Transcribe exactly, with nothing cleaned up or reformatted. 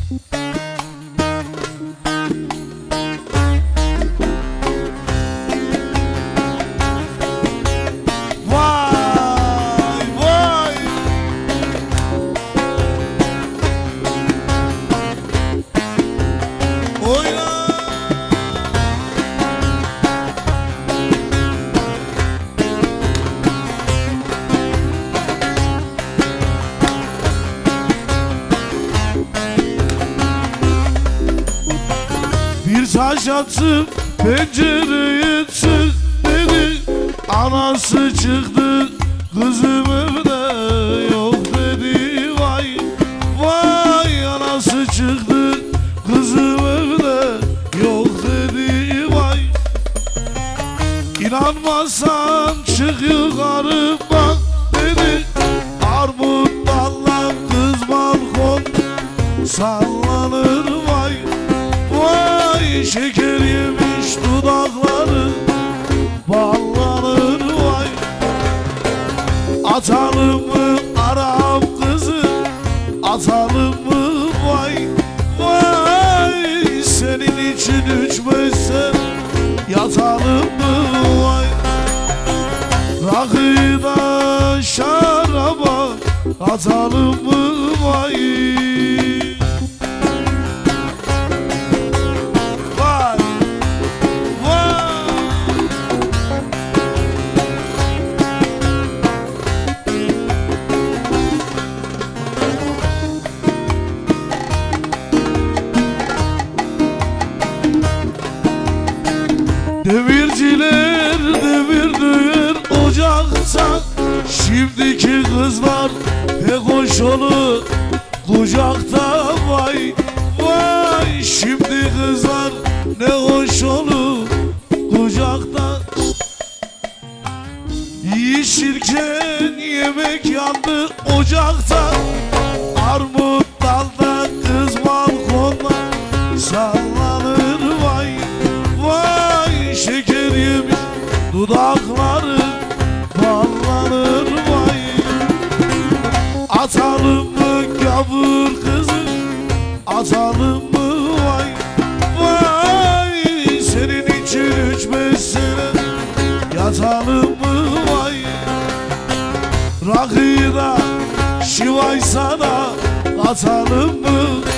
Taş atıp pencereye çık dedi. Anası çıktı, kızım evde yok dedi. Vay vay, anası çıktı, kızım evde yok dedi. Vay, İnanmazsan çık yukarı bak dedi. Armut dallan kız balkon sallanır. Vay vay, şeker yemiş dudakları ballanır. Vay, atalım mı Arap kızı, atalım mı? Vay vay, senin için üç beş sene yatalım mı? Vay, rakıda şaraba atalım mı? Vay, demirciler devirdiğin ocakta, şimdiki kızlar pek hoş olur kucakta. Vay vay, şimdi kızlar ne hoş olur kucakta. Yiyişirken yemek yandı ocakta, armut dalda kız balkonda sallanır. Vay vay, şeker yemiş dudakları ballanır. Vay, atalım mı gavur kızı, atalım mı? Vay vay, senin için üç beş sene yatalım mı? Vay, rakıda şivay sana atalım mı?